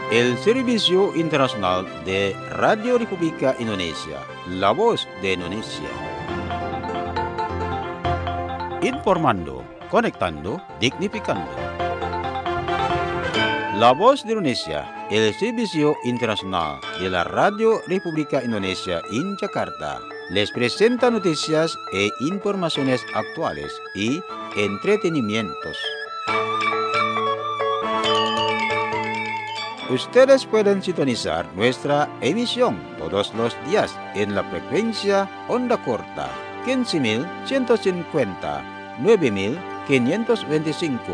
el Servicio Internacional de Radio República Indonesia, la voz de Indonesia. Informando, conectando, dignificando. La voz de Indonesia, el Servicio Internacional de la Radio República Indonesia en Jakarta, les presenta noticias e informaciones actuales y entretenimientos. Ustedes pueden sintonizar nuestra emisión todos los días en la frecuencia onda corta 15.150, 9.525,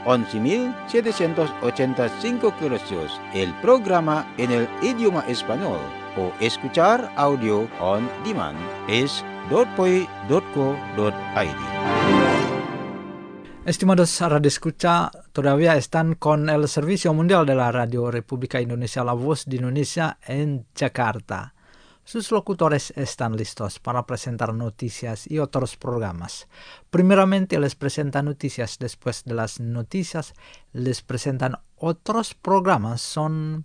11.785 kHz, el programa en el idioma español, o escuchar audio on demand es .poi.co.id. Estimados radio escucha, todavía están con el Servicio Mundial de la Radio República Indonesia, la voz de Indonesia en Jakarta. Sus locutores están listos para presentar noticias y otros programas. Primeramente les presentan noticias, después de las noticias les presentan otros programas. Son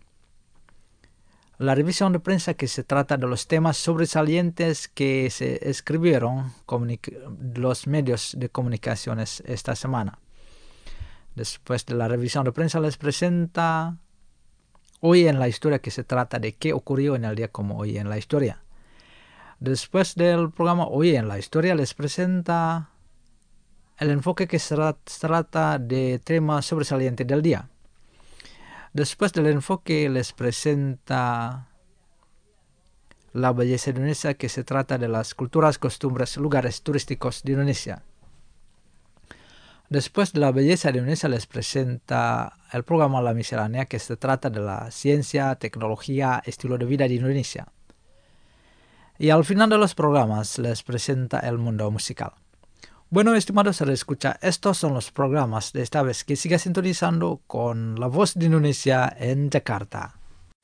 la revisión de prensa, que se trata de los temas sobresalientes que se escribieron los medios de comunicaciones esta semana. Después de la revisión de prensa les presenta Hoy en la Historia, que se trata de qué ocurrió en el día como hoy en la historia. Después del programa Hoy en la Historia les presenta el enfoque, que se trata de tema sobresaliente del día. Después del enfoque les presenta La Belleza de Indonesia, que se trata de las culturas, costumbres, lugares turísticos de Indonesia. Después de La Belleza de Indonesia les presenta el programa La Miscelánea, que se trata de la ciencia, tecnología, estilo de vida de Indonesia. Y al final de los programas les presenta el mundo musical. Bueno, estimados radioescucha, estos son los programas de esta vez, que siga sintonizando con la voz de Indonesia en Jakarta.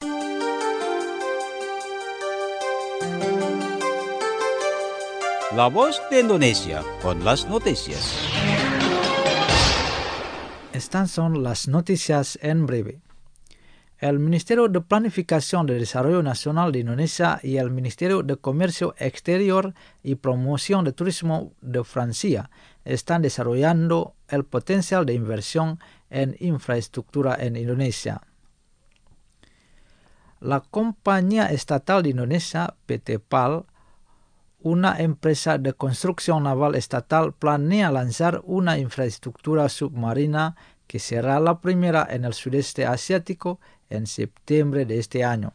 La voz de Indonesia con las noticias. Estas son las noticias en breve. El Ministerio de Planificación de Desarrollo Nacional de Indonesia y el Ministerio de Comercio Exterior y Promoción de Turismo de Francia están desarrollando el potencial de inversión en infraestructura en Indonesia. La compañía estatal de Indonesia, PT PAL, una empresa de construcción naval estatal, planea lanzar una infraestructura submarina que será la primera en el sudeste asiático en septiembre de este año.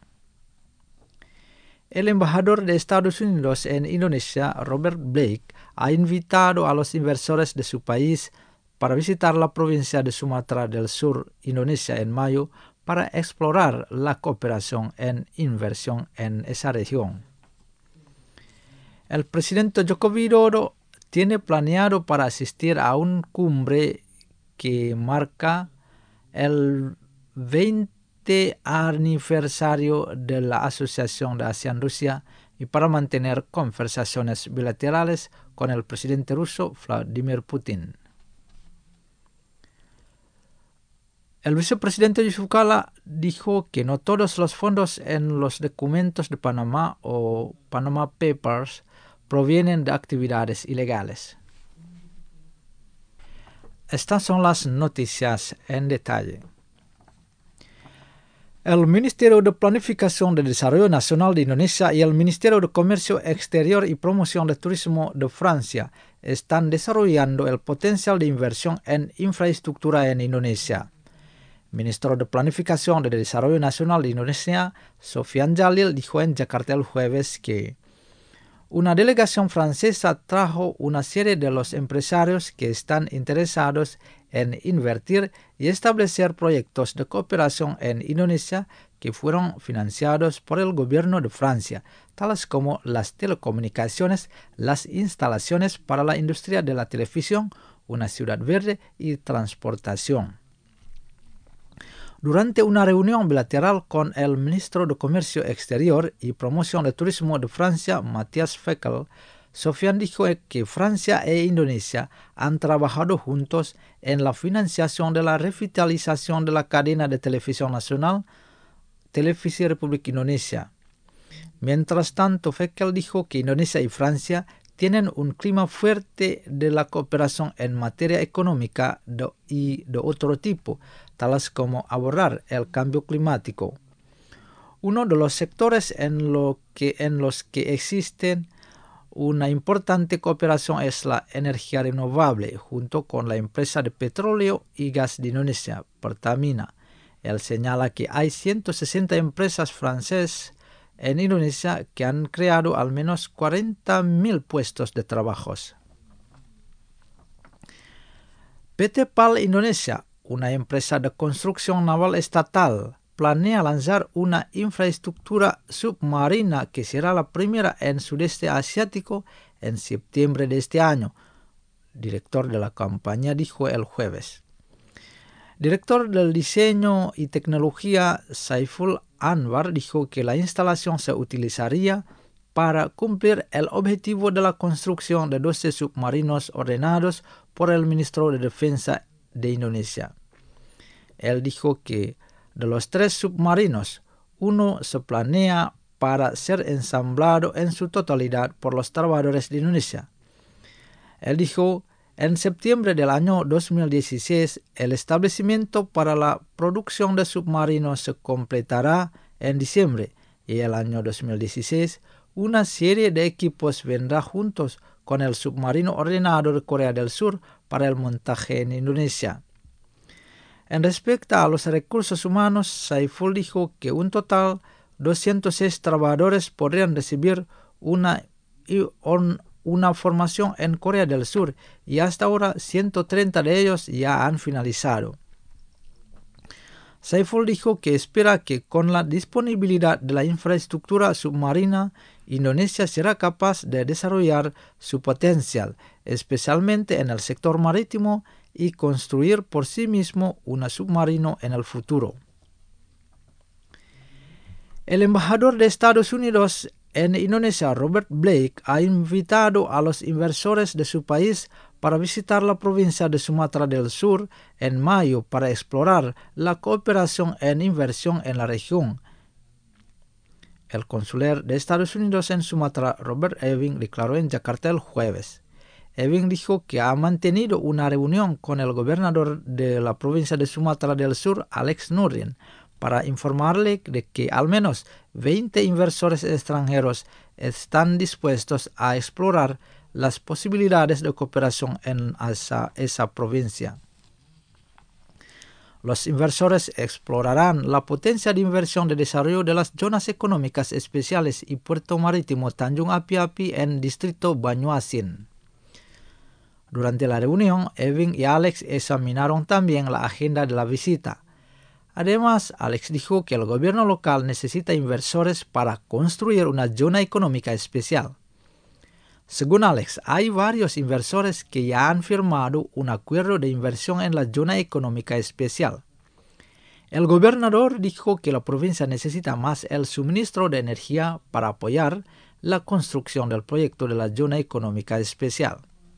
El embajador de Estados Unidos en Indonesia, Robert Blake, ha invitado a los inversores de su país para visitar la provincia de Sumatra del Sur, Indonesia, en mayo, para explorar la cooperación en inversión en esa región. El presidente Joko Widodo tiene planeado para asistir a una cumbre que marca el 20 aniversario de la Asociación de ASEAN-Rusia y para mantener conversaciones bilaterales con el presidente ruso Vladimir Putin. El vicepresidente Yusuf Kala dijo que no todos los fondos en los documentos de Panamá o Panama Papers provienen de actividades ilegales. Estas son las noticias en detalle. El Ministerio de Planificación de Desarrollo Nacional de Indonesia y el Ministerio de Comercio Exterior y Promoción de Turismo de Francia están desarrollando el potencial de inversión en infraestructura en Indonesia. Ministro de Planificación de Desarrollo Nacional de Indonesia, Sofian Jalil, dijo en Jakarta el jueves que una delegación francesa trajo una serie de los empresarios que están interesados en invertir y establecer proyectos de cooperación en Indonesia que fueron financiados por el gobierno de Francia, tales como las telecomunicaciones, las instalaciones para la industria de la televisión, una ciudad verde y transportación. Durante una reunión bilateral con el ministro de Comercio Exterior y Promoción de Turismo de Francia, Matthias Fekl, Sofian dijo que Francia e Indonesia han trabajado juntos en la financiación de la revitalización de la cadena de televisión nacional, Televisi Republik Indonesia. Mientras tanto, Fekkel dijo que Indonesia y Francia tienen un clima fuerte de la cooperación en materia económica y de otro tipo, tales como abordar el cambio climático. Uno de los sectores en los que existen una importante cooperación es la energía renovable, junto con la empresa de petróleo y gas de Indonesia, Pertamina. Él señala que hay 160 empresas francesas en Indonesia que han creado al menos 40.000 puestos de trabajo. PT PAL Indonesia, una empresa de construcción naval estatal, planea lanzar una infraestructura submarina que será la primera en sudeste asiático en septiembre de este año, director de la compañía dijo el jueves. Director del diseño y tecnología Saiful Anwar dijo que la instalación se utilizaría para cumplir el objetivo de la construcción de 12 submarinos ordenados por el ministro de Defensa de Indonesia. Él dijo que de los 3 submarinos, uno se planea para ser ensamblado en su totalidad por los trabajadores de Indonesia. Él dijo, en septiembre del año 2016, el establecimiento para la producción de submarinos se completará en diciembre y el año 2016, una serie de equipos vendrá juntos con el submarino ordenado de Corea del Sur para el montaje en Indonesia. En respecto a los recursos humanos, Saiful dijo que un total 206 trabajadores podrían recibir una formación en Corea del Sur y hasta ahora 130 de ellos ya han finalizado. Saiful dijo que espera que con la disponibilidad de la infraestructura submarina, Indonesia será capaz de desarrollar su potencial, especialmente en el sector marítimo, y construir por sí mismo un submarino en el futuro. El embajador de Estados Unidos en Indonesia, Robert Blake, ha invitado a los inversores de su país para visitar la provincia de Sumatra del Sur en mayo para explorar la cooperación en inversión en la región. El cónsul de Estados Unidos en Sumatra, Robert Ewing, declaró en Yakarta el jueves. Ewing dijo que ha mantenido una reunión con el gobernador de la provincia de Sumatra del Sur, Alex Nurdin, para informarle de que al menos 20 inversores extranjeros están dispuestos a explorar las posibilidades de cooperación en esa provincia. Los inversores explorarán la potencia de inversión de desarrollo de las zonas económicas especiales y puerto marítimo Tanjung Api-Api en distrito Banyuasin. Durante la reunión, Ewing y Alex examinaron también la agenda de la visita. Además, Alex dijo que el gobierno local necesita inversores para construir una zona económica especial. Según Alex, hay varios inversores que ya han firmado un acuerdo de inversión en la zona económica especial. El gobernador dijo que la provincia necesita más el suministro de energía para apoyar la construcción del proyecto de la zona económica especial.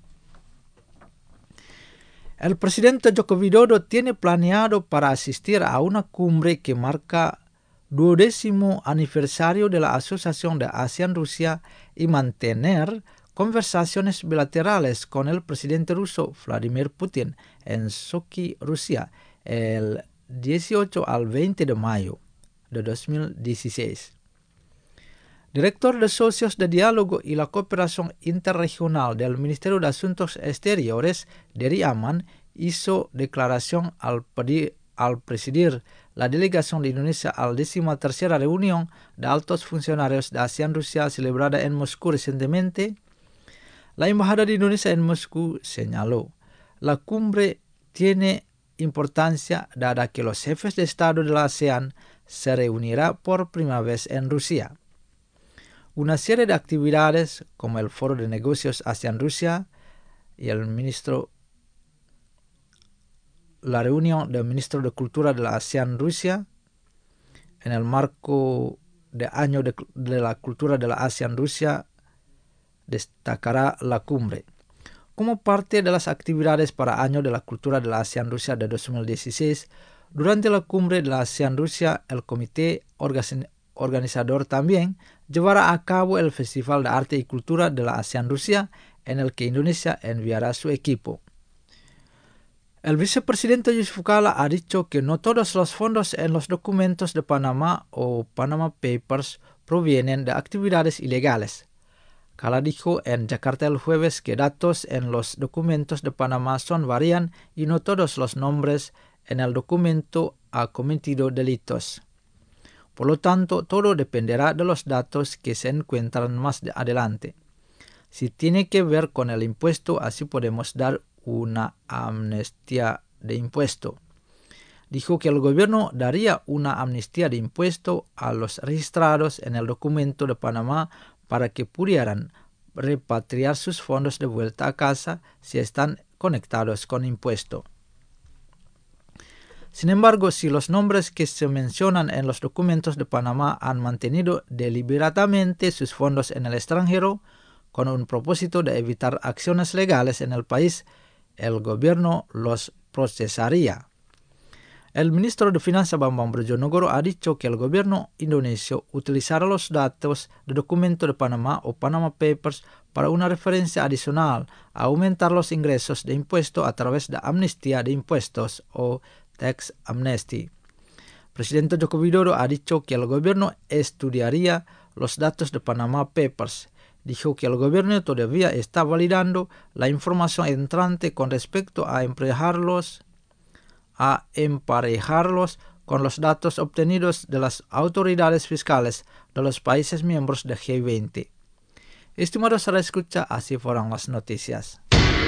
El presidente Joko Widodo tiene planeado para asistir a una cumbre que marca 20º aniversario de la Asociación de ASEAN-Rusia y mantener conversaciones bilaterales con el presidente ruso Vladimir Putin en Sochi, Rusia, el 18 al 20 de mayo de 2016. Director de Socios de Diálogo y la Cooperación Interregional del Ministerio de Asuntos Exteriores, Dery Aman, hizo declaración al presidir la delegación de Indonesia a la 13ª reunión de altos funcionarios de ASEAN-Rusia celebrada en Moscú recientemente. La Embajada de Indonesia en Moscú señaló: la cumbre tiene importancia dada que los jefes de Estado de la ASEAN se reunirá por primera vez en Rusia. Una serie de actividades como el Foro de Negocios ASEAN-Rusia y la reunión del Ministro de Cultura de la ASEAN-Rusia en el marco del Año de la Cultura de la ASEAN-Rusia destacará la cumbre. Como parte de las actividades para Año de la Cultura de la ASEAN-Rusia de 2016, durante la cumbre de la ASEAN-Rusia, el comité organizador también llevará a cabo el Festival de Arte y Cultura de la ASEAN-Rusia, en el que Indonesia enviará su equipo. El vicepresidente Yusuf Kala ha dicho que no todos los fondos en los documentos de Panamá o Panama Papers provienen de actividades ilegales. Kala dijo en Jakarta el jueves que datos en los documentos de Panamá son varian y no todos los nombres en el documento han cometido delitos. Por lo tanto, todo dependerá de los datos que se encuentran más adelante. Si tiene que ver con el impuesto, así podemos dar una amnistía de impuesto. Dijo que el gobierno daría una amnistía de impuesto a los registrados en el documento de Panamá para que pudieran repatriar sus fondos de vuelta a casa si están conectados con impuesto. Sin embargo, si los nombres que se mencionan en los documentos de Panamá han mantenido deliberadamente sus fondos en el extranjero con un propósito de evitar acciones legales en el país, el gobierno los procesaría. El ministro de Finanzas Bambang Brojonegoro ha dicho que el gobierno indonesio utilizará los datos de documento de Panamá o Panama Papers para una referencia adicional a aumentar los ingresos de impuesto a través de amnistía de impuestos o tax amnesty. Presidente Joko Widodo ha dicho que el gobierno estudiaría los datos de Panama Papers. Dijo que el gobierno todavía está validando la información entrante con respecto a emparejarlos con los datos obtenidos de las autoridades fiscales de los países miembros de G20. Estimados saudara escucha, así fueron las noticias.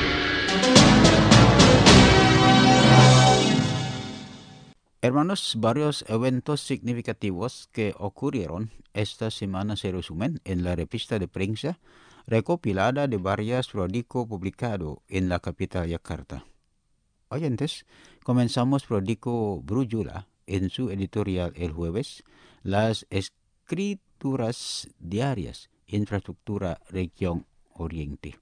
Hermanos, varios eventos significativos que ocurrieron esta semana se resumen en la revista de prensa recopilada de varios periódicos publicados en la capital Yakarta. Oyentes, comenzamos periódico Brujula en su editorial el jueves, las escrituras diarias, infraestructura región Oriente.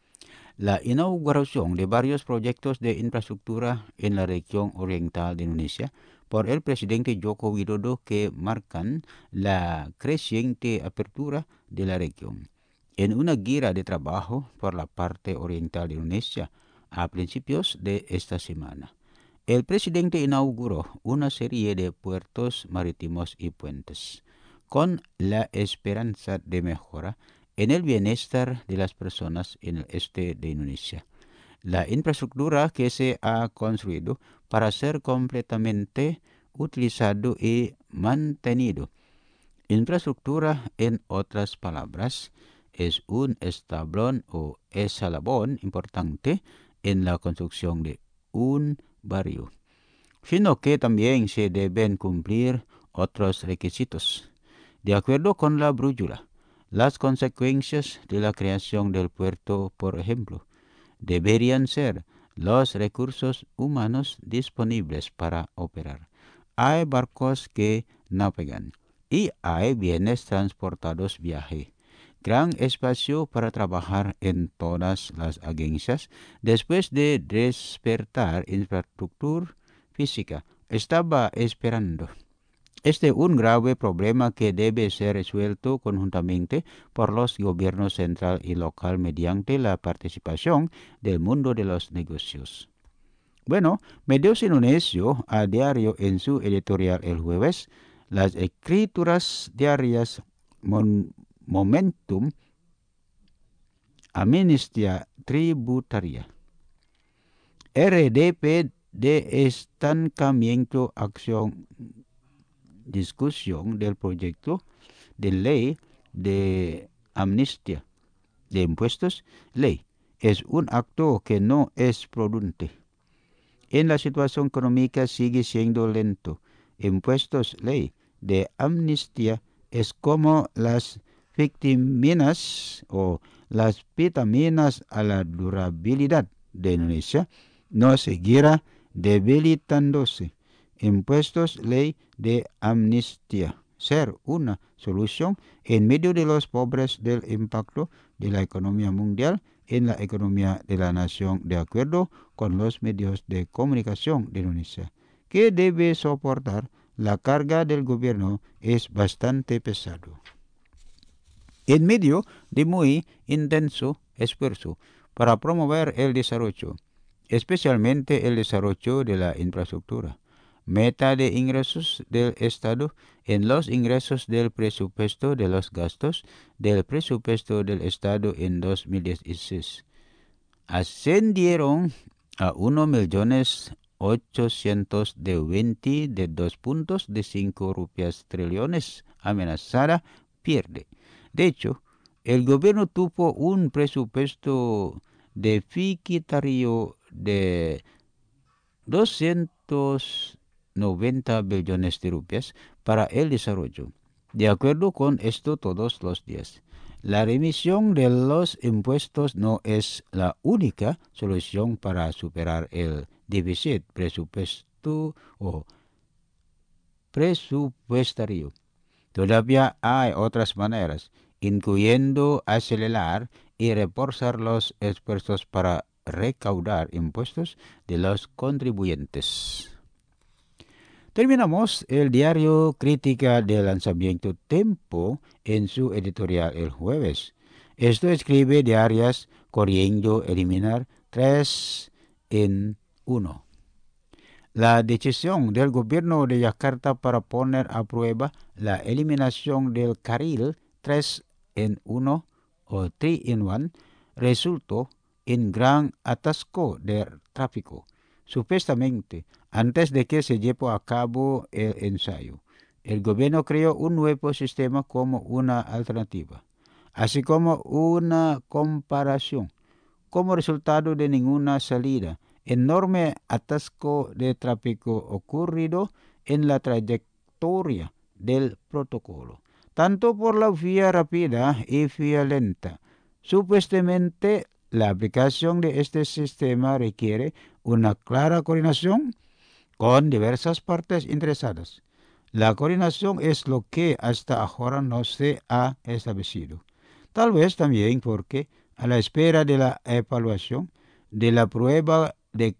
La inauguración de varios proyectos de infraestructura en la región oriental de Indonesia por el presidente Joko Widodo que marcan la creciente apertura de la región. En una gira de trabajo por la parte oriental de Indonesia a principios de esta semana, el presidente inauguró una serie de puertos marítimos y puentes, con la esperanza de mejora en el bienestar de las personas en el este de Indonesia. La infraestructura que se ha construido para ser completamente utilizado y mantenido. Infraestructura, en otras palabras, es un eslabón o eslabón importante en la construcción de un barrio, sino que también se deben cumplir otros requisitos. De acuerdo con la brújula, las consecuencias de la creación del puerto, por ejemplo, deberían ser los recursos humanos disponibles para operar. Hay barcos que navegan y hay bienes transportados viaje. Gran espacio para trabajar en todas las agencias. Después de despertar infraestructura física, estaba esperando. Este es un grave problema que debe ser resuelto conjuntamente por los gobiernos central y local mediante la participación del mundo de los negocios. Bueno, Medios Indonesios a diario en su editorial el jueves, las escrituras diarias Momentum Amnistia Tributaria. RDP de estancamiento acción discusión del proyecto de ley de amnistía de impuestos, ley, es un acto que no es prudente. En la situación económica sigue siendo lento. Impuestos, ley de amnistía es como las vitaminas o las vitaminas a la durabilidad de Indonesia, no seguirá debilitándose. Impuestos, ley de amnistía ser una solución en medio de los pobres del impacto de la economía mundial en la economía de la nación, de acuerdo con los medios de comunicación de Indonesia, que debe soportar la carga del gobierno es bastante pesado. En medio de muy intenso esfuerzo para promover el desarrollo, especialmente el desarrollo de la infraestructura, meta de ingresos del Estado en los ingresos del presupuesto de los gastos del presupuesto del Estado en 2016 ascendieron a 1.822.5 rupias trillones amenazada pierde. De hecho, el gobierno tuvo un presupuesto deficitario de 290 billones de rupias para el desarrollo. De acuerdo con esto todos los días, la remisión de los impuestos no es la única solución para superar el déficit presupuestario. Todavía hay otras maneras, incluyendo acelerar y reforzar los esfuerzos para recaudar impuestos de los contribuyentes. Terminamos el diario Crítica del Lanzamiento Tempo en su editorial el jueves. Esto escribe de Arias queriendo eliminar 3 en 1. La decisión del gobierno de Yakarta para poner a prueba la eliminación del carril 3 en 1 o 3 in 1 resultó en gran atasco de tráfico. Supuestamente, antes de que se lleve a cabo el ensayo, el gobierno creó un nuevo sistema como una alternativa, así como una comparación. Como resultado de ninguna salida, enorme atasco de tráfico ocurrido en la trayectoria del protocolo, tanto por la vía rápida y vía lenta. Supuestamente, la aplicación de este sistema requiere una clara coordinación con diversas partes interesadas. La coordinación es lo que hasta ahora no se ha establecido. Tal vez también porque, a la espera de la evaluación de la prueba da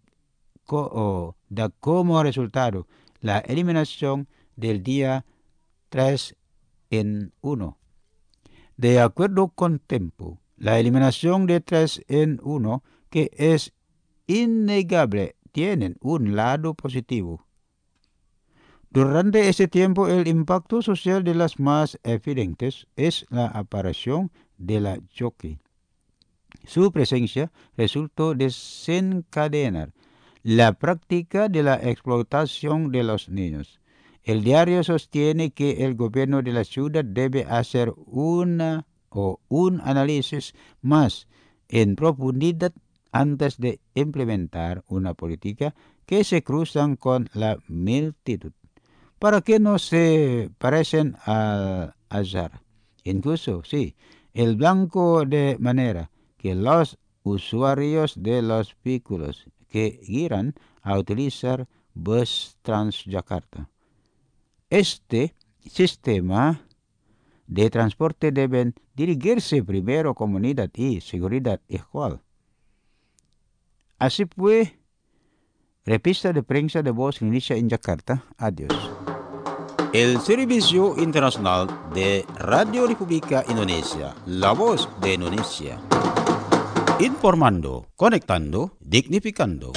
como resultado la eliminación del día 3 en 1. De acuerdo con Tempo, la eliminación de 3 en 1, que es innegable, tiene un lado positivo. Durante ese tiempo, el impacto social de las más evidentes es la aparición de la jockey. Su presencia resultó desencadenar la práctica de la explotación de los niños. El diario sostiene que el gobierno de la ciudad debe hacer un análisis más en profundidad antes de implementar una política que se cruzan con la multitud, para que no se parecen al azar. Incluso, sí, el blanco de manera que los usuarios de los vehículos que irán a utilizar bus Transjakarta. Este sistema de transporte deben dirigirse primero comunidad y seguridad igual. Así fue, revista de prensa de Voz Indonesia en Jakarta. Adiós. El Servicio Internacional de Radio República Indonesia, la voz de Indonesia. Informando, conectando, dignificando.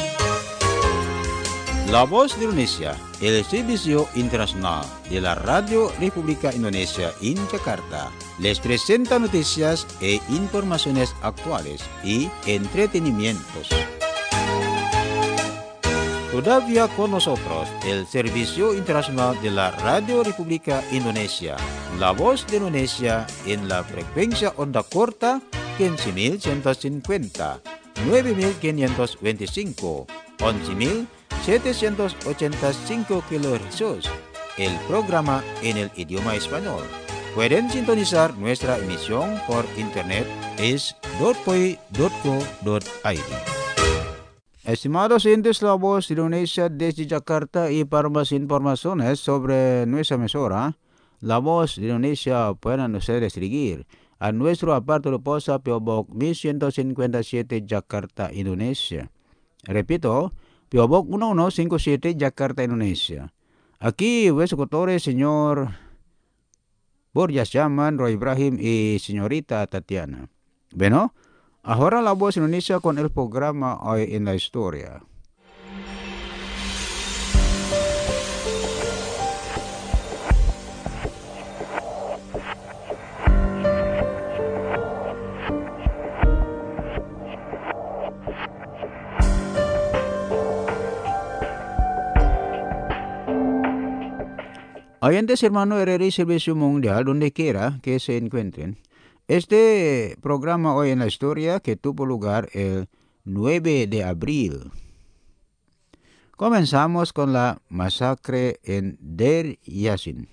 La Voz de Indonesia, el Servicio Internacional de la Radio República Indonesia en Jakarta, les presenta noticias e informaciones actuales y entretenimientos. Todavía con nosotros el Servicio Internacional de la Radio República Indonesia, la Voz de Indonesia en la frecuencia onda corta 15.150, 9.525, 11.785 kHz, el programa en el idioma español. Pueden sintonizar nuestra emisión por internet es .poi.co.id. Estimados oyentes, la Voz de Indonesia desde Jakarta, y para más informaciones sobre nuestra emisora, La Voz de Indonesia pueden ustedes seguir a nuestro aparato de posta P.O. Box 1157 Jakarta, Indonesia. Repito, P.O. Box 1157 Jakarta, Indonesia. Aquí vuestro tutor, señor Borja Shaman, Roy Ibrahim y señorita Tatiana. Bueno, ahora La Voz de Indonesia con el programa Hoy en la Historia. Oyentes hermano RRI Servicio Mundial, donde quiera que se encuentren, este programa Hoy en la Historia que tuvo lugar el 9 de abril. Comenzamos con la masacre en Deir Yassin.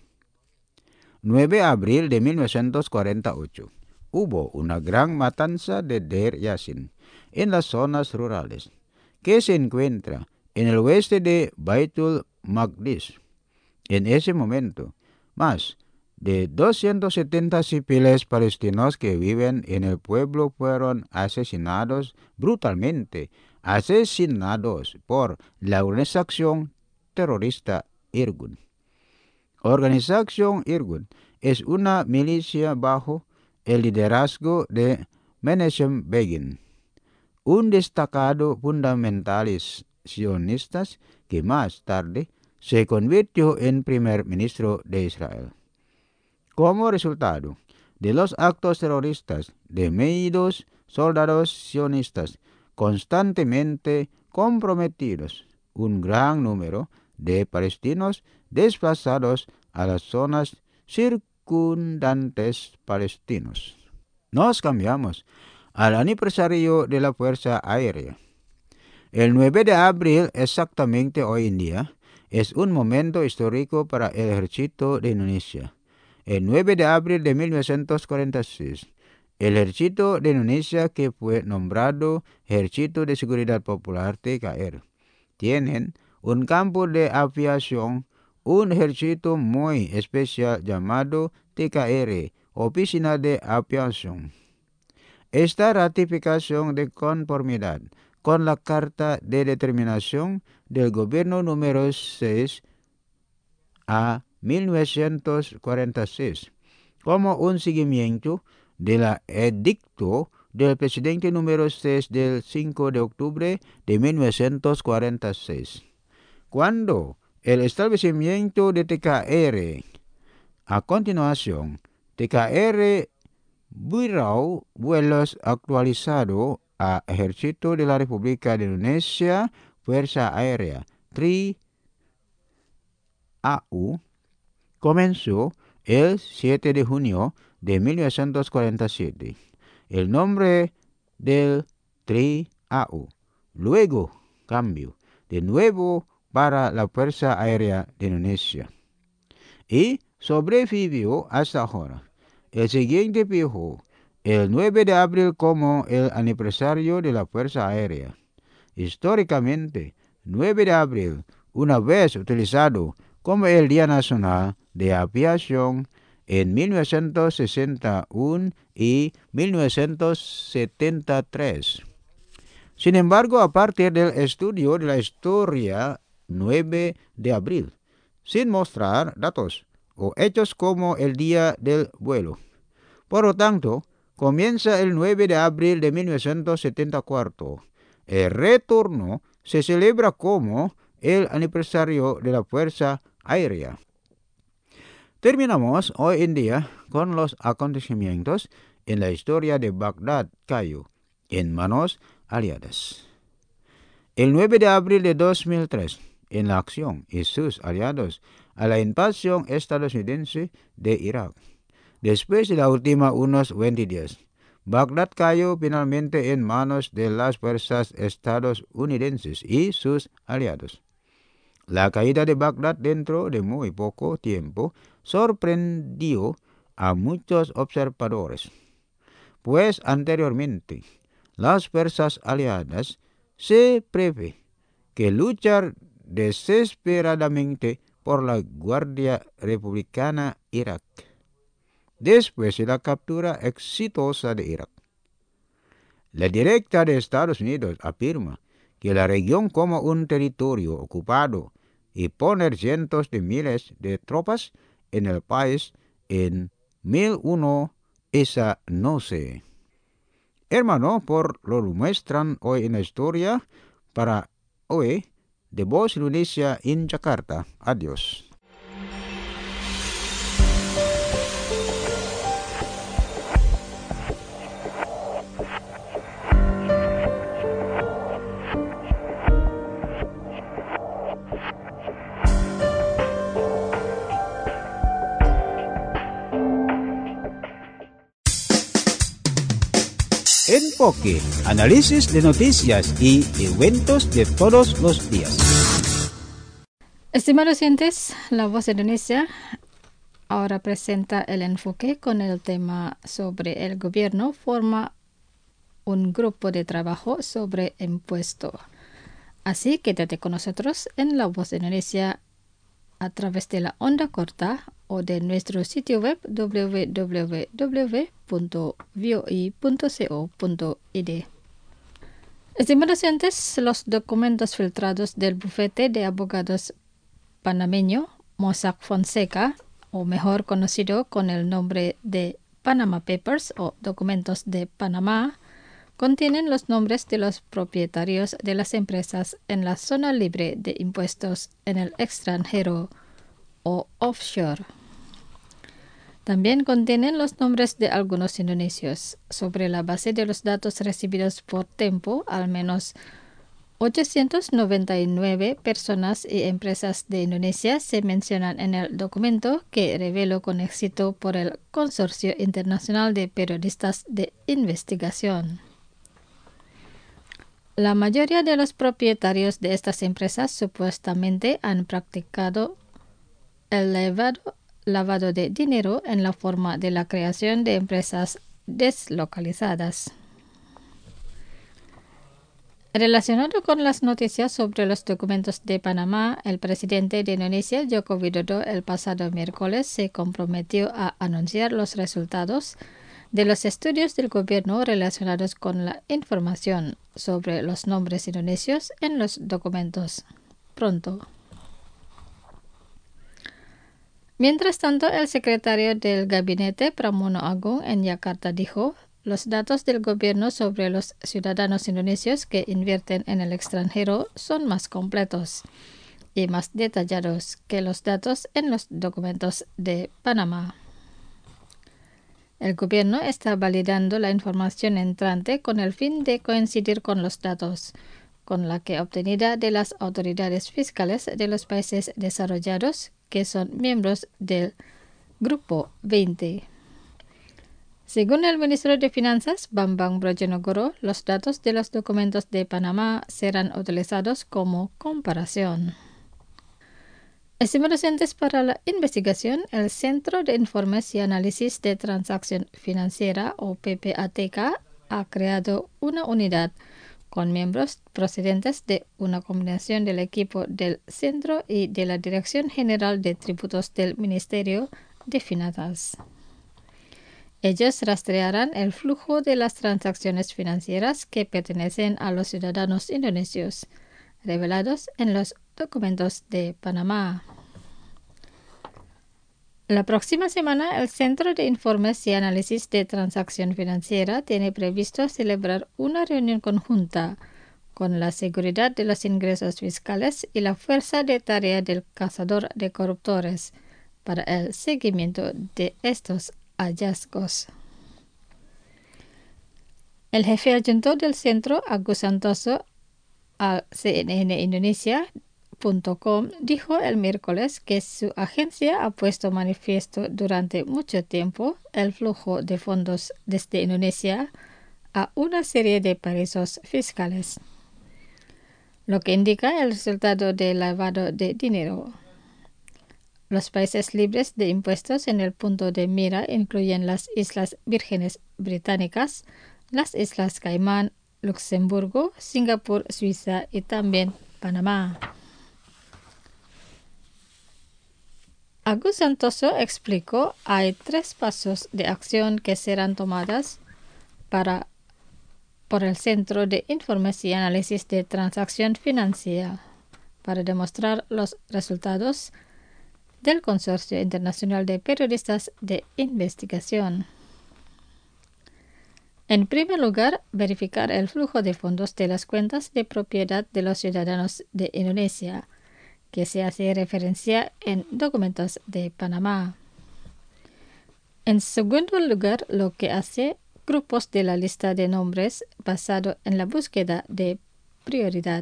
9 de abril de 1948. Hubo una gran matanza de Deir Yassin en las zonas rurales, que se encuentra en el oeste de Baitul Maqdis. En ese momento, más de 270 civiles palestinos que viven en el pueblo fueron asesinados brutalmente, por la organización terrorista Irgun. Organización Irgun es una milicia bajo el liderazgo de Menachem Begin, un destacado fundamentalista sionista que más tarde se convirtió en primer ministro de Israel. Como resultado de los actos terroristas de medios soldados sionistas constantemente comprometidos, un gran número de palestinos desplazados a las zonas circundantes palestinos. Nos cambiamos al aniversario de la Fuerza Aérea. El 9 de abril, exactamente hoy en día, es un momento histórico para el ejército de Indonesia. El 9 de abril de 1946, el ejército de Indonesia, que fue nombrado Ejército de Seguridad Popular TKR, tienen un campo de aviación, un ejército muy especial llamado TKR, Oficina de Aviación. Esta ratificación de conformidad con la Carta de Determinación del Gobierno número 6 a 1946, como un seguimiento de la edicto del presidente número 6 del 5 de octubre de 1946, cuando el establecimiento de TKR. A continuación, TKR Bureau Vuelos actualizado a Ejército de la República de Indonesia, Fuerza Aérea, TRI-AU, comenzó el 7 de junio de 1947. El nombre del TRI-AU luego cambió de nuevo para la Fuerza Aérea de Indonesia y sobrevivió hasta ahora. El siguiente fijó el 9 de abril como el aniversario de la Fuerza Aérea. Históricamente, 9 de abril, una vez utilizado como el Día Nacional de Aviación en 1961 y 1973. Sin embargo, a partir del estudio de la historia 9 de abril, sin mostrar datos o hechos como el día del vuelo. Por lo tanto, comienza el 9 de abril de 1974. El retorno se celebra como el aniversario de la Fuerza Aérea. Terminamos hoy en día con los acontecimientos en la historia de Bagdad cayó en manos aliadas. El 9 de abril de 2003, en la acción y sus aliados a la invasión estadounidense de Irak. Después de la última unos 20 días, Bagdad cayó finalmente en manos de las fuerzas estadounidenses y sus aliados. La caída de Bagdad dentro de muy poco tiempo sorprendió a muchos observadores, pues anteriormente las fuerzas aliadas se prevé que luchar desesperadamente por la Guardia Republicana Irak, después de la captura exitosa de Irak. La directa de Estados Unidos afirma que la región como un territorio ocupado y poner cientos de miles de tropas en el país en 1001, esa no sé. Hermano, por lo muestran hoy en la historia, para hoy, de Voz Indonesia en Jakarta. Adiós. Enfoque, análisis de noticias y eventos de todos los días. Estimados oyentes, La Voz de Indonesia ahora presenta el enfoque con el tema sobre el gobierno forma un grupo de trabajo sobre impuesto. Así quédate con nosotros en La Voz de Indonesia a través de la onda corta o de nuestro sitio web www.voi.co.id. Estimados oyentes, los documentos filtrados del bufete de abogados panameño Mossack Fonseca, o mejor conocido con el nombre de Panama Papers o documentos de Panamá, contienen los nombres de los propietarios de las empresas en la zona libre de impuestos en el extranjero o offshore. También contienen los nombres de algunos indonesios. Sobre la base de los datos recibidos por Tempo, al menos 899 personas y empresas de Indonesia se mencionan en el documento que reveló con éxito por el Consorcio Internacional de Periodistas de Investigación. La mayoría de los propietarios de estas empresas supuestamente han practicado el lavado de dinero en la forma de la creación de empresas deslocalizadas. Relacionado con las noticias sobre los documentos de Panamá, el presidente de Indonesia, Joko Widodo, el pasado miércoles se comprometió a anunciar los resultados de los estudios del gobierno relacionados con la información sobre los nombres indonesios en los documentos pronto. Mientras tanto, el secretario del Gabinete Pramono Agung en Yakarta dijo: los datos del gobierno sobre los ciudadanos indonesios que invierten en el extranjero son más completos y más detallados que los datos en los documentos de Panamá. El gobierno está validando la información entrante con el fin de coincidir con los datos, con la que obtenida de las autoridades fiscales de los países desarrollados que son miembros del Grupo 20. Según el ministro de Finanzas, Bambang Brojonegoro, los datos de los documentos de Panamá serán utilizados como comparación. Estimados entes, para la investigación, el Centro de Informes y Análisis de Transacción Financiera, o PPATK, ha creado una unidad con miembros procedentes de una combinación del equipo del centro y de la Dirección General de Tributos del Ministerio de Finanzas. Ellos rastrearán el flujo de las transacciones financieras que pertenecen a los ciudadanos indonesios, revelados en los documentos de Panamá. La próxima semana, el Centro de Informes y Análisis de Transacción Financiera tiene previsto celebrar una reunión conjunta con la Seguridad de los Ingresos Fiscales y la Fuerza de Tarea del Cazador de Corruptores para el seguimiento de estos hallazgos. El jefe adjunto del centro, Agus Santoso, al CNN Indonesia.com, dijo el miércoles que su agencia ha puesto manifiesto durante mucho tiempo el flujo de fondos desde Indonesia a una serie de paraísos fiscales, lo que indica el resultado del lavado de dinero. Los países libres de impuestos en el punto de mira incluyen las Islas Vírgenes Británicas, las Islas Caimán, Luxemburgo, Singapur, Suiza y también Panamá. Agus Santoso explicó hay 3 pasos de acción que serán tomadas por el Centro de Informes y Análisis de Transacción Financiera para demostrar los resultados del Consorcio Internacional de Periodistas de Investigación. En primer lugar, verificar el flujo de fondos de las cuentas de propiedad de los ciudadanos de Indonesia, que se hace referencia en documentos de Panamá. En segundo lugar, lo que hace grupos de la lista de nombres basado en la búsqueda de prioridad.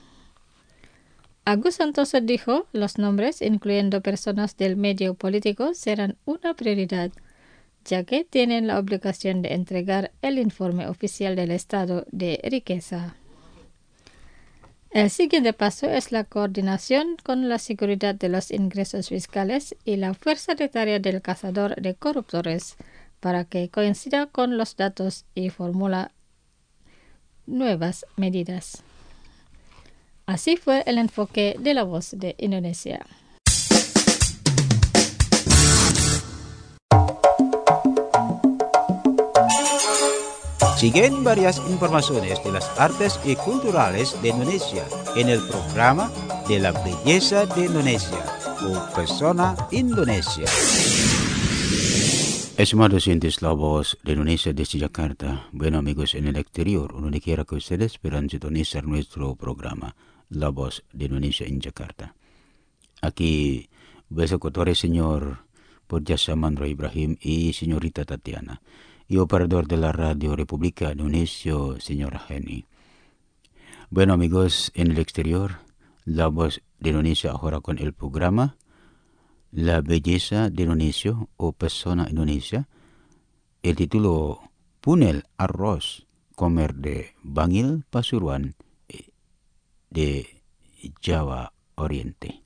Agus Santoso dijo, los nombres, incluyendo personas del medio político, serán una prioridad, ya que tienen la obligación de entregar el informe oficial del estado de riqueza. El siguiente paso es la coordinación con la seguridad de los ingresos fiscales y la fuerza de tarea del cazador de corruptores para que coincida con los datos y formula nuevas medidas. Así fue el enfoque de La Voz de Indonesia. Siguen varias informaciones de las artes y culturales de Indonesia en el programa de la belleza de Indonesia o Persona Indonesia. Estimados oyentes La Voz de Indonesia desde Jakarta, bueno amigos en el exterior, donde quiera que ustedes puedan sintonizar nuestro programa La Voz de Indonesia en Jakarta. Aquí, besokotores señor Podjasa Mandro Ibrahim y señorita Tatiana, y operador de la Radio República Indonesia, señor Henny. Bueno amigos en el exterior, La Voz de Indonesia ahora con el programa La Belleza de Indonesia o Persona Indonesia. El título Punel Arroz Comer de Bangil Pasuruan de Jawa Oriente.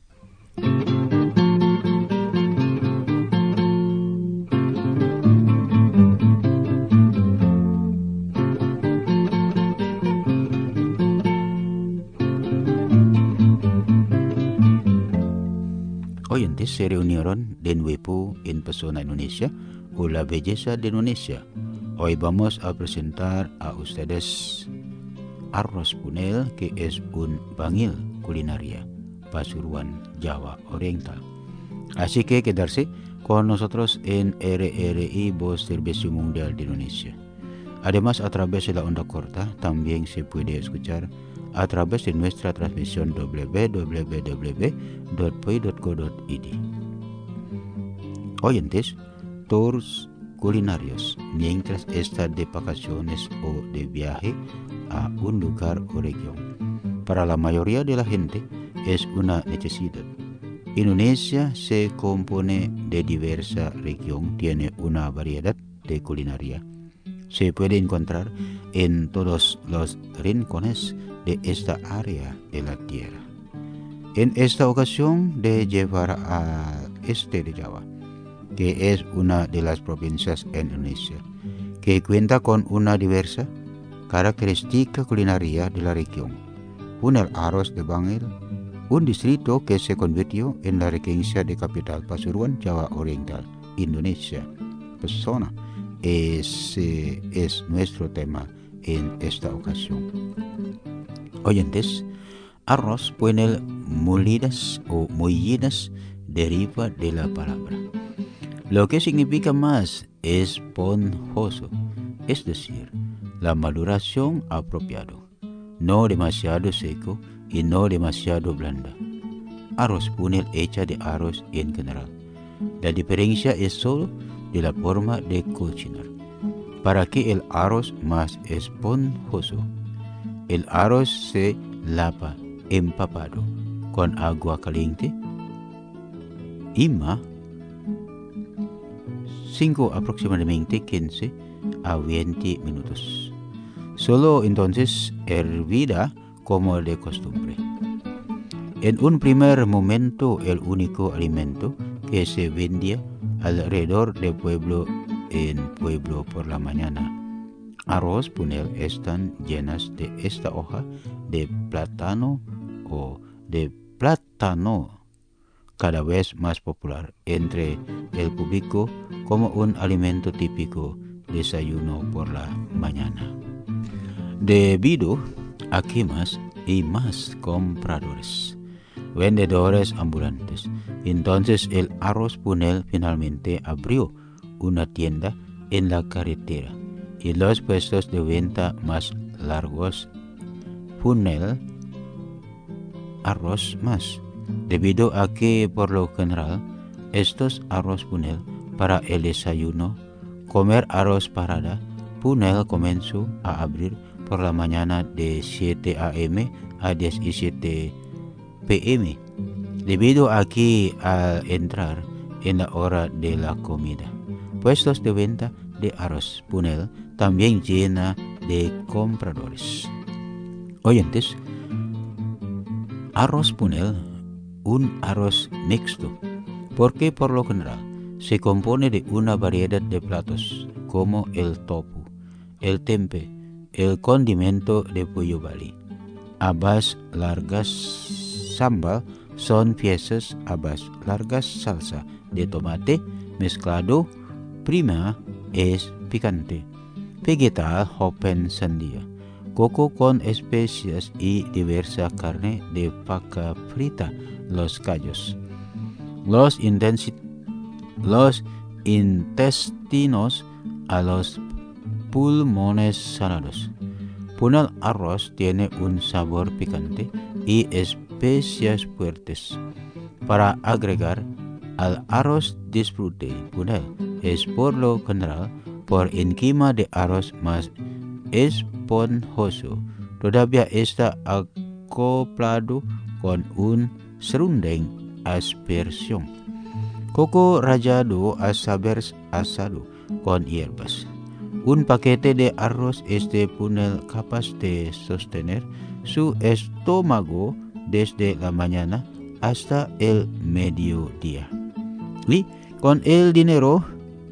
Oyentes se reunieron de nuevo en Persona Indonesia o La Belleza de Indonesia. Hoy vamos a presentar a ustedes arroz punel, que es un bangil culinaria Pasuruan, Jawa Oriental. Así que quedarse con nosotros en RRI Voz Servicio Mundial de Indonesia. Además, a través de la onda corta también se puede escuchar a través de nuestra transmisión www.poi.co.id. Oyentes, tours culinarios mientras está de vacaciones o de viaje a un lugar o región. Para la mayoría de la gente es una necesidad. Indonesia se compone de diversa región, tiene una variedad de culinaria. Se puede encontrar en todos los rincones de esta área de la tierra. En esta ocasión de llevar a este de Java, que es una de las provincias en Indonesia, que cuenta con una diversa característica culinaria de la región. Punel Arroz de Bangil, un distrito que se convirtió en la regencia de capital Pasuruan, Jawa Oriental, Indonesia. Persona, ese es nuestro tema en esta ocasión. Oyentes, arroz punel molidas o mollidas deriva de la palabra, lo que significa más esponjoso, es decir, la maduración apropiado, no demasiado seco y no demasiado blanda. Arroz punel hecha de arroz en general. La diferencia es solo de la forma de cocinar. Para que el arroz más esponjoso, el arroz se lava empapado con agua caliente 5 aproximadamente 15 a 20 minutos. Solo entonces hervida como de costumbre. En un primer momento el único alimento que se vendía alrededor del pueblo en pueblo por la mañana. Arroz punel están llenas de esta hoja de plátano o de plátano cada vez más popular entre el público como un alimento típico desayuno por la mañana. Debido a que más y más compradores, vendedores ambulantes, entonces el arroz Punel finalmente abrió una tienda en la carretera y los puestos de venta más largos Punel arroz más, debido a que por lo general estos arroz Punel para el desayuno, comer arroz parada, Punel comenzó a abrir por la mañana de 7 a.m. a 17 p.m. debido a que al entrar en la hora de la comida, puestos de venta de arroz Punel también llena de compradores. Oyentes, arroz Punel, un arroz mixto, porque por lo general se compone de una variedad de platos como el tofu, el tempe, el condimento de pollo Bali, habas largas sambal son piezas habas largas salsa de tomate mezclado, prima es picante, vegetal hopen sandía, coco con especias y diversa carne de vaca frita, los callos, los intestinos a los pulmones salados. Punel arroz tiene un sabor picante y especias fuertes. Para agregar al arroz disfrute Punel es por lo general por encima de arroz más esponjoso. Todavía está acoplado con un serundeng aspersión, coco rallado a saber asado con hierbas. Un paquete de arroz Punel capaz de sostener su estómago desde la mañana hasta el mediodía. Y con el dinero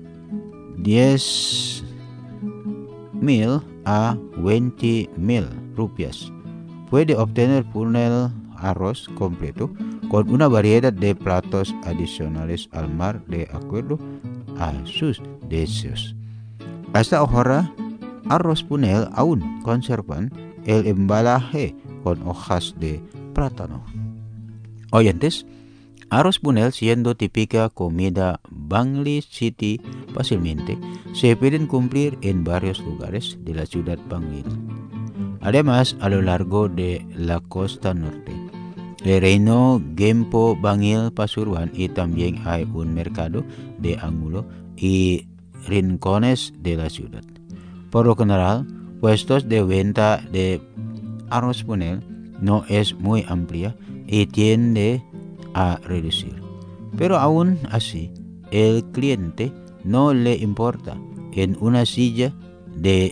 10.000 a 20.000 rupias puede obtener Punel arroz completo con una variedad de platos adicionales al mar de acuerdo a sus deseos. Hasta ahora, arroz Punel aún conservan el embalaje con hojas de plátano. Oyentes, arroz Punel siendo típica comida Bangli City fácilmente se pueden cumplir en varios lugares de la ciudad Bangli. Además, a lo largo de la costa norte, el reino Gempo, Bangil, Pasuruan y también hay un mercado de ángulo y rincones de la ciudad. Por lo general, puestos de venta de arroz Punel no es muy amplia y tiende a reducir. Pero aún así, el cliente no le importa en una silla de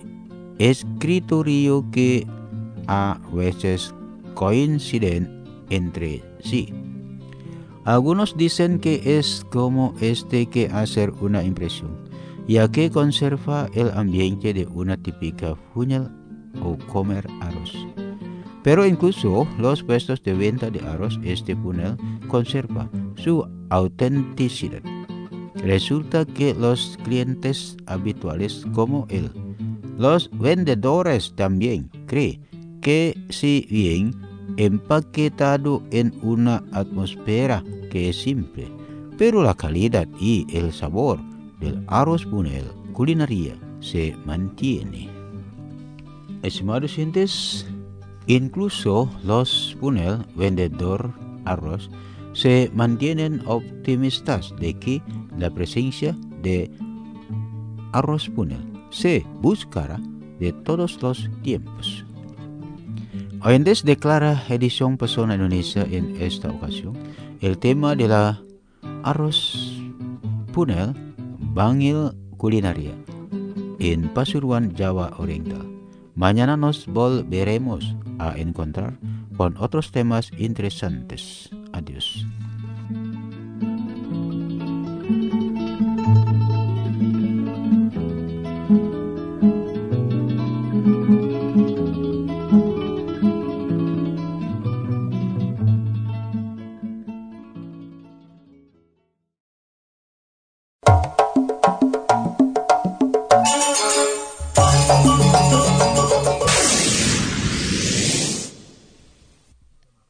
escritorio que a veces coinciden entre sí. Algunos dicen que es como que hacer una impresión, ya que conserva el ambiente de una típica fuñal o comer arroz. Pero incluso los puestos de venta de arroz Punel conserva su autenticidad. Resulta que los clientes habituales como él, los vendedores también creen que si bien empaquetado en una atmósfera que es simple, pero la calidad y el sabor del arroz Punel culinaria se mantiene. Estimados oyentes, incluso los Punel vendedor arroz se mantienen optimistas de que la presencia de arroz Punel se buscará de todos los tiempos. Oyentes, declara edición Pesona Indonesia en esta ocasión el tema de la arroz Punel Bangil culinaria en Pasuruan, Jawa Oriental. Mañana nos volveremos a encontrar con otros temas interesantes. Adiós.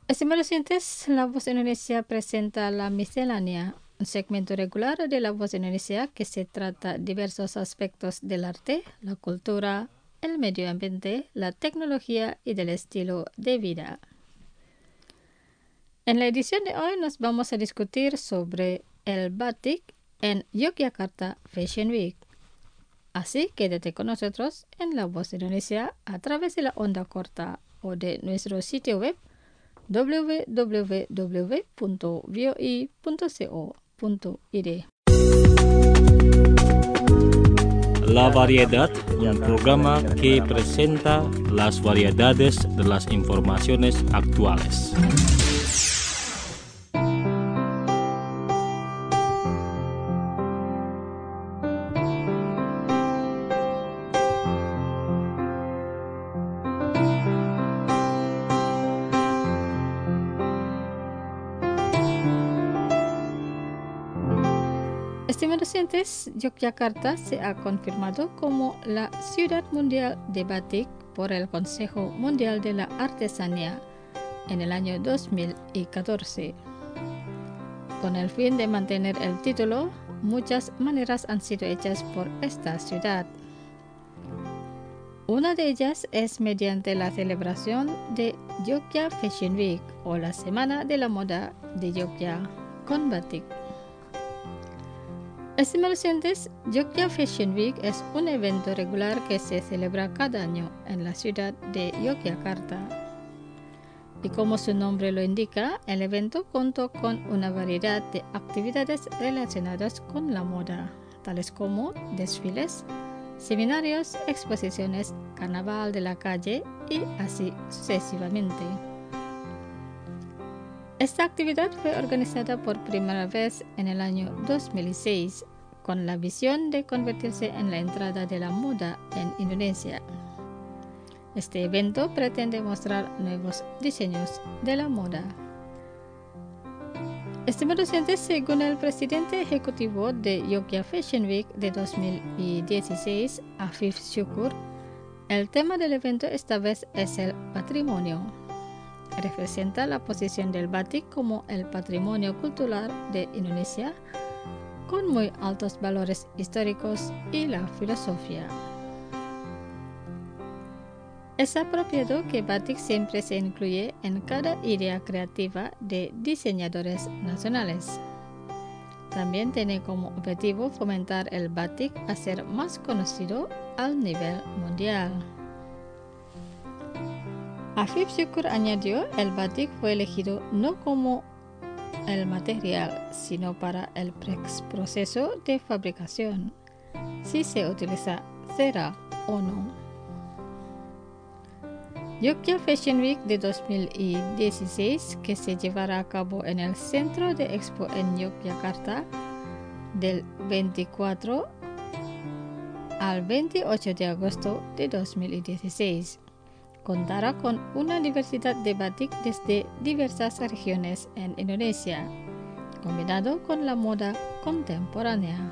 Estimados oyentes, La Voz Indonesia presenta La Miscelánea, un segmento regular de La Voz Indonesia que se trata diversos aspectos del arte, la cultura, el medio ambiente, la tecnología y del estilo de vida. En la edición de hoy nos vamos a discutir sobre el batik en Yogyakarta Fashion Week. Así quédate con nosotros en La Voz Indonesia a través de la onda corta o de nuestro sitio web www.voi.co.id. La Variedad, un programa que presenta las variedades de las informaciones actuales. Estimados oyentes, Yogyakarta se ha confirmado como la Ciudad Mundial de Batik por el Consejo Mundial de la Artesanía en el año 2014. Con el fin de mantener el título, muchas maneras han sido hechas por esta ciudad. Una de ellas es mediante la celebración de Yogya Fashion Week o la Semana de la Moda de Yogya con Batik. Estimados oyentes, Yogya Fashion Week es un evento regular que se celebra cada año en la ciudad de Yogyakarta. Y como su nombre lo indica, el evento contó con una variedad de actividades relacionadas con la moda, tales como desfiles, seminarios, exposiciones, carnaval de la calle y así sucesivamente. Esta actividad fue organizada por primera vez en el año 2006 con la visión de convertirse en la entrada de la moda en Indonesia. Este evento pretende mostrar nuevos diseños de la moda. Estimados oyentes, según el presidente ejecutivo de Yogya Fashion Week de 2016, Afif Syukur, el tema del evento esta vez es el patrimonio. Representa la posición del batik como el patrimonio cultural de Indonesia, con muy altos valores históricos y la filosofía. Es apropiado que batik siempre se incluye en cada idea creativa de diseñadores nacionales. También tiene como objetivo fomentar el batik a ser más conocido al nivel mundial. Afif Syukur añadió, el batik fue elegido no como el material, sino para el proceso de fabricación, si se utiliza cera o no. Yogya Fashion Week de 2016, que se llevará a cabo en el Centro de Expo en Yogyakarta del 24 al 28 de agosto de 2016. Contará con una diversidad de batik desde diversas regiones en Indonesia, combinado con la moda contemporánea.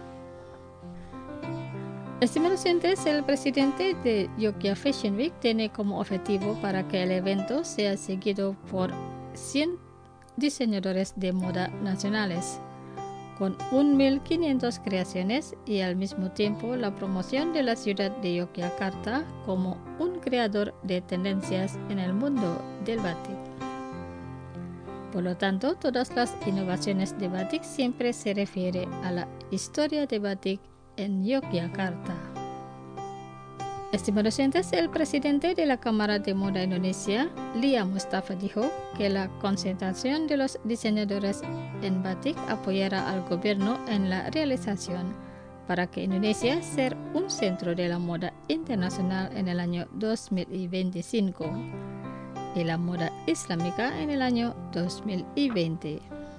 Estimados oyentes, el presidente de Yogya Fashion Week tiene como objetivo para que el evento sea seguido por 100 diseñadores de moda nacionales, con 1.500 creaciones y al mismo tiempo la promoción de la ciudad de Yogyakarta como un creador de tendencias en el mundo del batik. Por lo tanto, todas las innovaciones de batik siempre se refieren a la historia de batik en Yogyakarta. Estimados oyentes, el presidente de la Cámara de Moda Indonesia, Lia Mustafa, dijo que la concentración de los diseñadores en batik apoyará al gobierno en la realización para que Indonesia sea un centro de la moda internacional en el año 2025 y la moda islámica en el año 2020.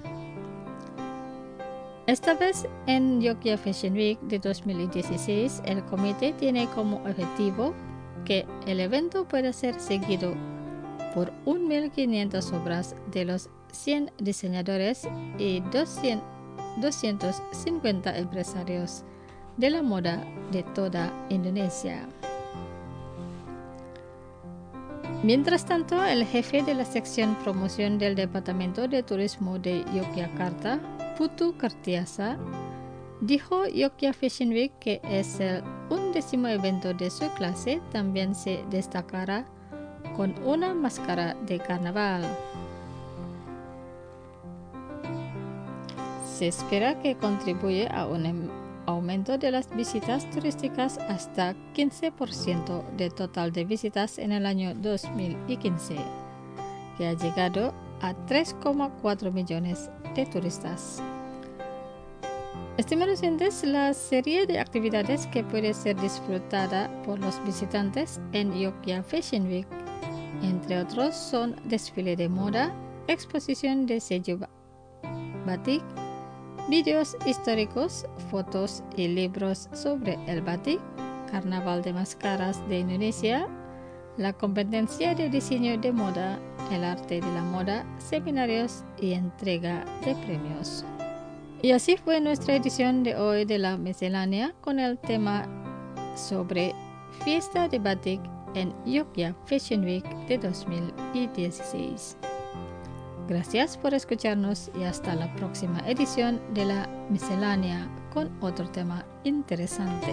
Esta vez en Yogya Fashion Week de 2016, el comité tiene como objetivo que el evento pueda ser seguido por 1.500 obras de los 100 diseñadores y 250 empresarios de la moda de toda Indonesia. Mientras tanto, el jefe de la sección promoción del Departamento de Turismo de Yogyakarta, Putu Kartiasa, dijo Yogya Fashion Week, que es el 11º evento de su clase, también se destacará con una máscara de carnaval. Se espera que contribuya a un aumento de las visitas turísticas hasta 15% del total de visitas en el año 2015, que ha llegado a 3,4 millones de turistas. Estimados oyentes, la serie de actividades que puede ser disfrutada por los visitantes en Yogya Fashion Week, entre otros, son desfile de moda, exposición de sello batik, vídeos históricos, fotos y libros sobre el batik, carnaval de máscaras de Indonesia, la competencia de diseño de moda, el arte de la moda, seminarios y entrega de premios. Y así fue nuestra edición de hoy de la miscelánea con el tema sobre fiesta de batik en Yogya Fashion Week de 2016. Gracias por escucharnos y hasta la próxima edición de la miscelánea con otro tema interesante.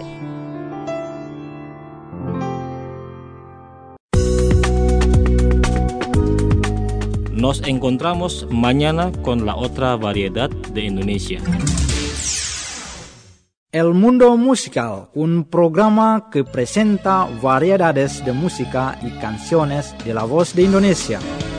Nos encontramos mañana con la otra variedad de Indonesia. El Mundo Musical, un programa que presenta variedades de música y canciones de la voz de Indonesia.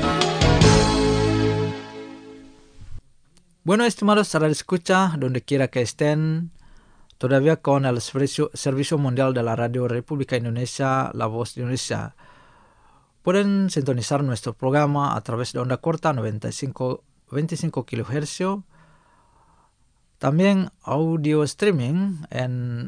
Bueno, estimados radioescucha, donde quiera que estén, todavía con el Servicio Mundial de la Radio República Indonesia, La Voz de Indonesia. Pueden sintonizar nuestro programa a través de onda corta 25 kHz. También audio streaming en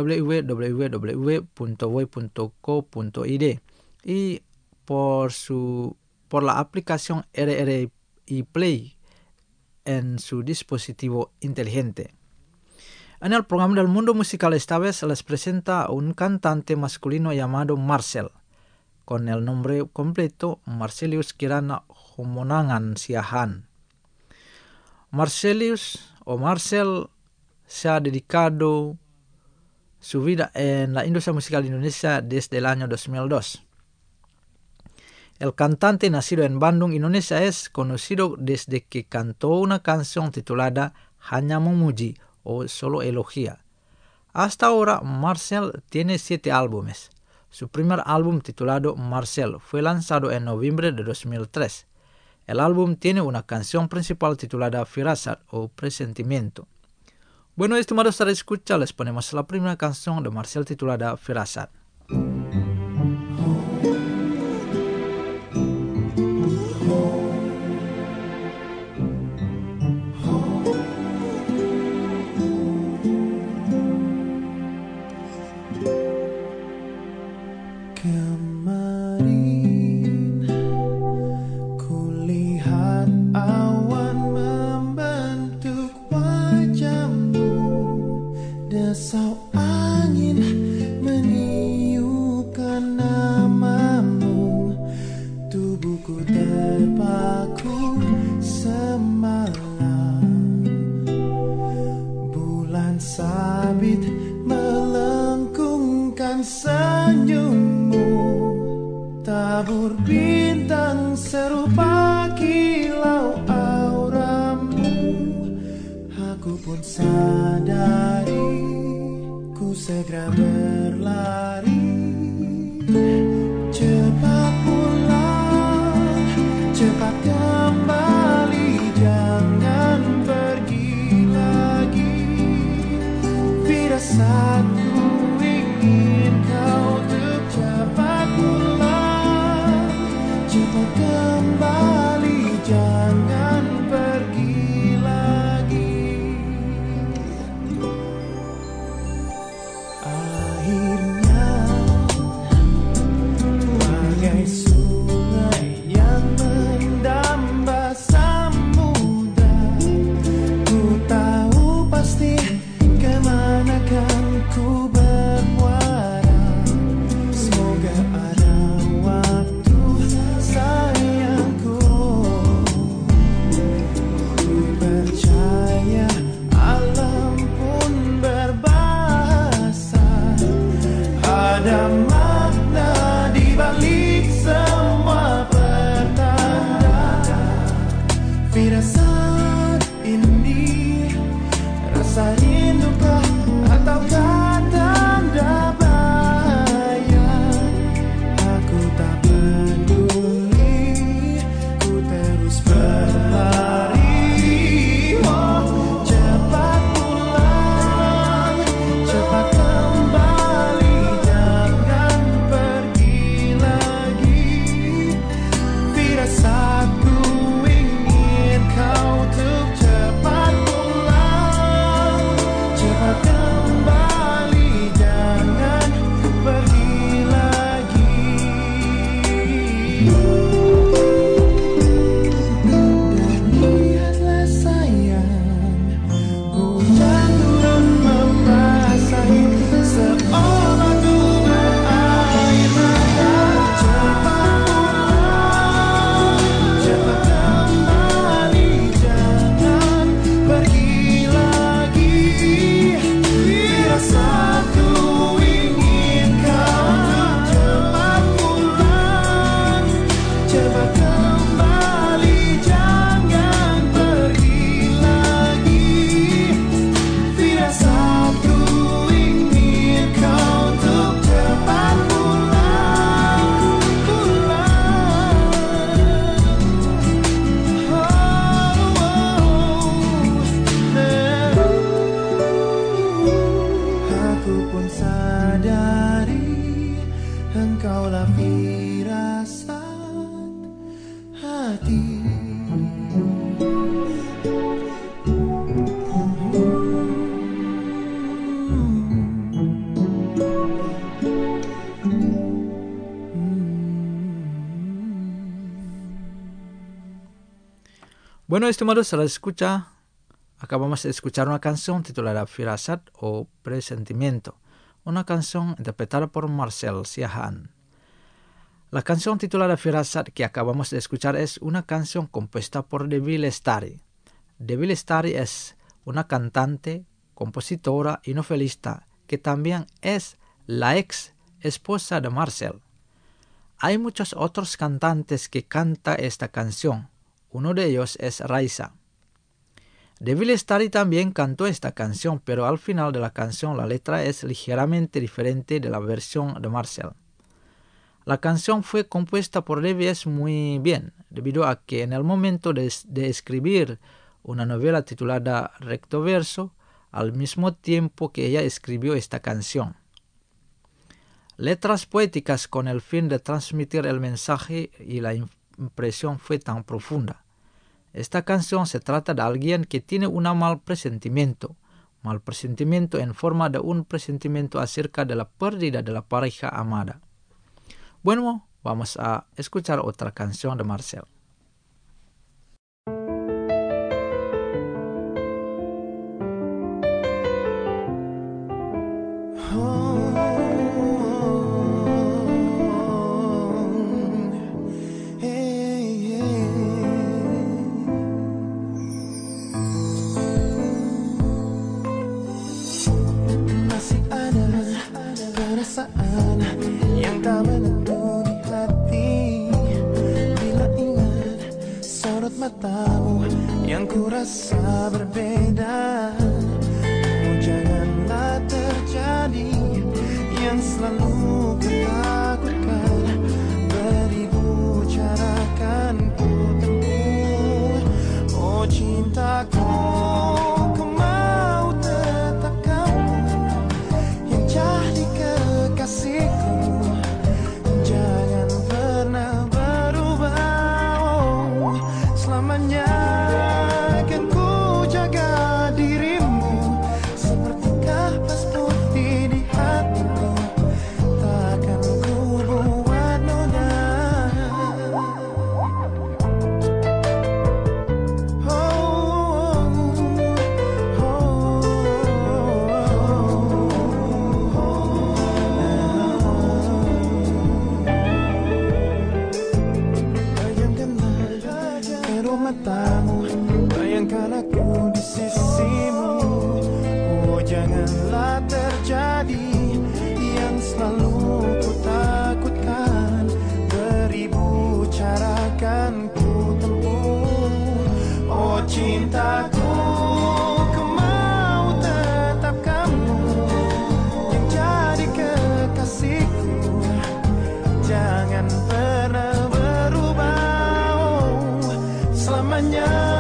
www.voy.co.id y por la aplicación RRI Play en su dispositivo inteligente. En el programa del Mundo Musical esta vez les presenta a un cantante masculino llamado Marcel, con el nombre completo Marcelius Kirana Homonangan Siahaan. Marcelius o Marcel se ha dedicado su vida en la industria musical indonesia desde el año 2002. El cantante nacido en Bandung, Indonesia, es conocido desde que cantó una canción titulada Hanya Memuji o Solo Elogia. Hasta ahora, Marcel tiene 7 álbumes. Su primer álbum, titulado Marcel, fue lanzado en noviembre de 2003. El álbum tiene una canción principal titulada Firasat o Presentimiento. Bueno, estimados radioescucha, les ponemos la primera canción de Marcel titulada Firasat. Tabur bintang serupa kilau auramu, aku pun sadari ku segera berlari. Cepat pulang, cepat kembali, jangan pergi lagi. Firasatku ingin kau untuk cepat pulang, cepat kembali, jangan pergi lagi. Akhirnya bagai sungai yang mendamba samudra, ku tahu pasti kemana kan ku bermuara. Semoga ada waktu hati. Bueno, estimados radio escucha, acabamos de escuchar una canción titulada Firasat o Presentimiento, una canción interpretada por Marcel Siahaan. La canción titulada Firasat que acabamos de escuchar es una canción compuesta por Debbie Lestari. Debbie Lestari es una cantante, compositora y novelista que también es la ex esposa de Marcel. Hay muchos otros cantantes que cantan esta canción. Uno de ellos es Raisa. Debbie Lestari también cantó esta canción, pero al final de la canción la letra es ligeramente diferente de la versión de Marcel. La canción fue compuesta por Debbie muy bien, debido a que en el momento de escribir una novela titulada Recto Verso, al mismo tiempo que ella escribió esta canción. Letras poéticas con el fin de transmitir el mensaje y la impresión fue tan profunda. Esta canción se trata de alguien que tiene un mal presentimiento en forma de un presentimiento acerca de la pérdida de la pareja amada. Bueno, vamos a escuchar otra canción de Marcel. Yang tak menentu di hati bila ingat sorot matamu yang ku rasa berbeda. Oh, janganlah terjadi yang selalu ku takutkan. Beribu cara kan ku tempuh. Oh cintaku, ku mau tetap kamu yang jadi kekasihku. Jangan pernah berubah, oh, selamanya akan ku jaga dirimu seperti kapas putih di hatiku. Takkan ku buat noda. Matamu, bayangkan aku di sisimu. Oh janganlah terjadi yang selalu ku takutkan. Beribu cara kan ku tempuh. Oh cintaku, ku mau tetap kamu yang jadi kekasihku. Jangan pernah berubah, selamanya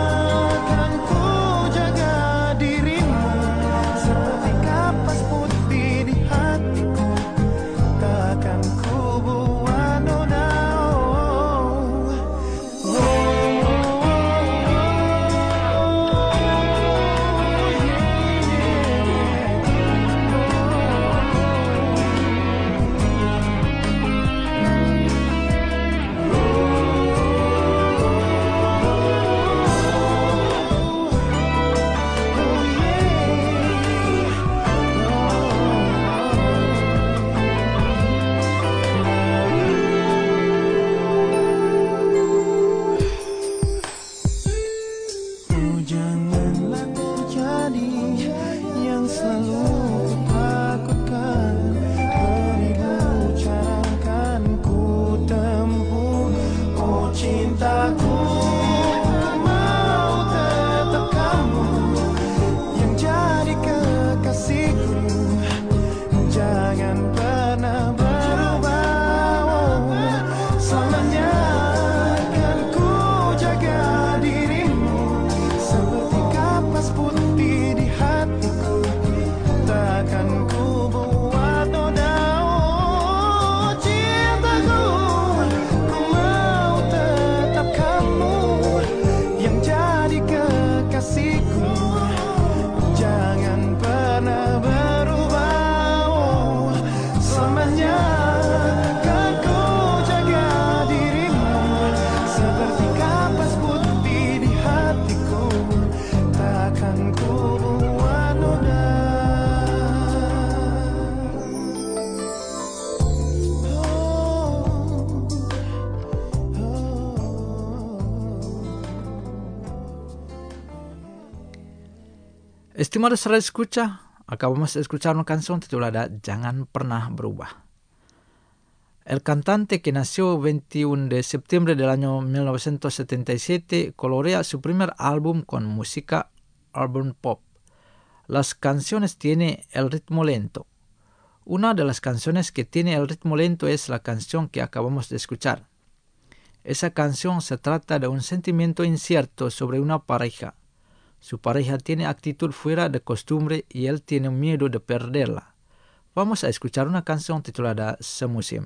Estimados radio escucha, acabamos de escuchar una canción titulada Jangan Pernah Berubah. El cantante, que nació 21 de septiembre del año 1977, colorea su primer álbum con música urban pop. Las canciones tienen el ritmo lento. Una de las canciones que tiene el ritmo lento es la canción que acabamos de escuchar. Esa canción se trata de un sentimiento incierto sobre una pareja. Su pareja tiene actitud fuera de costumbre y él tiene miedo de perderla. Vamos a escuchar una canción titulada Semusim.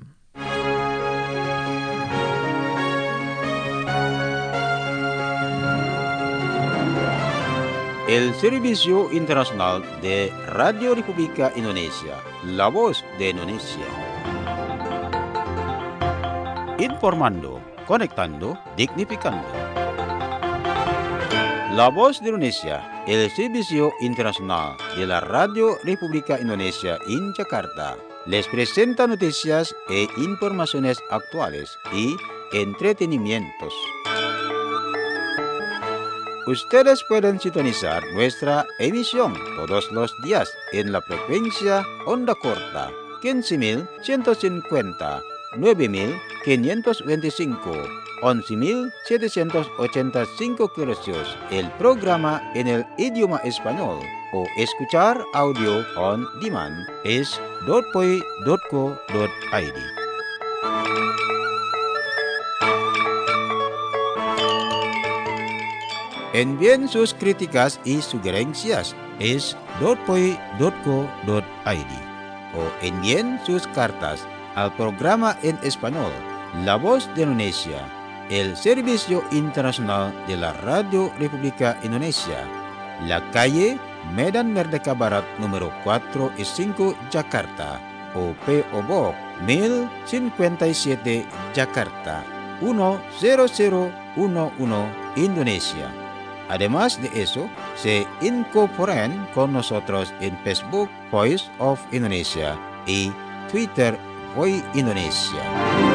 El Servicio Internacional de Radio República Indonesia, La Voz de Indonesia. Informando, conectando, dignificando. La Voz de Indonesia, el Servicio Internacional de la Radio República Indonesia en Jakarta, les presenta noticias e informaciones actuales y entretenimientos. Ustedes pueden sintonizar nuestra emisión todos los días en la frecuencia onda corta 15.150, 9.525, 11.785 kHz. El programa en el idioma español o escuchar audio on demand es .poi.co.id. Envíen sus críticas y sugerencias es .poi.co.id o envíen sus cartas al programa en español La Voz de Indonesia, el Servicio Internacional de la Radio República Indonesia, la calle Medan Merdeka Barat número 4 y 5 Jakarta o P.O. Box 1057 Jakarta 10011 Indonesia. Además de eso, se incorporan con nosotros en Facebook Voice of Indonesia y Twitter Voice Indonesia.